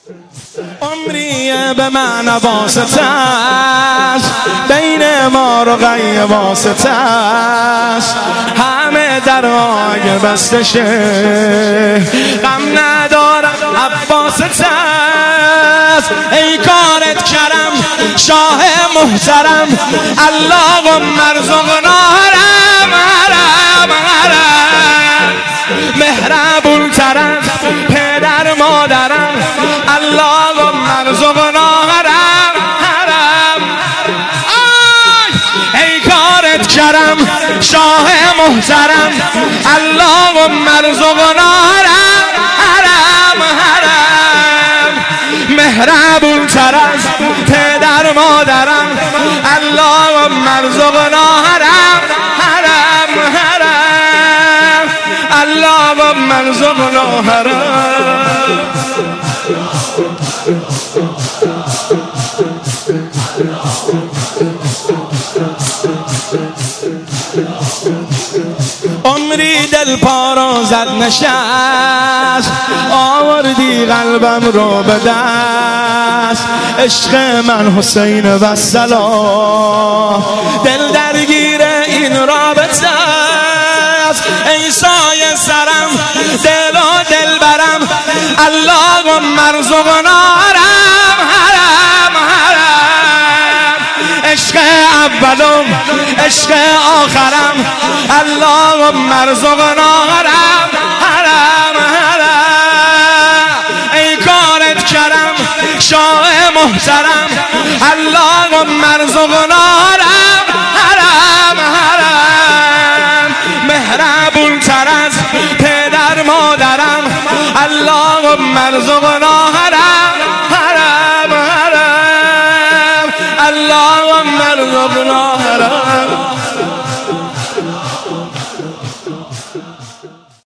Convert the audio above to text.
عمریه به من واسطه است، بین ما رو غی واسطه است، همه درهای بسته شه، غم ندارم واسطه است. ای کارت کرم شاه محترم، اللهم ارزقنا حرم حرم حرم، مهربون طرف پدر مادرم، اللهم ارزقنا حرم حرم. ای کارت کرم شاه محترم، اللهم ارزقنا حرم حرم حرم، مهربون طرف پدر مادرم، اللهم ارزقنا حرم حرم حرم، اللهم ارزقنا حرم. عمری دل پارو زد نشست، آوردی قلبم رو به دست، عشق من حسین و سلام، دل درگیر این رابطه است. ای سایه سرم دل و دل برم، اللهم ارزقنا حرم حرم حرم، عشق اولم عشق آخرم، اللهم ارزقنا حرم حرم حرم. ای کارت کرم شاه محترم، اللهم ارزقنا حرم حرم حرم، مهربون تر از پدر مادرم، اللهم ارزقنا حرم حرم حرم، اللهم ارزقنا حرم.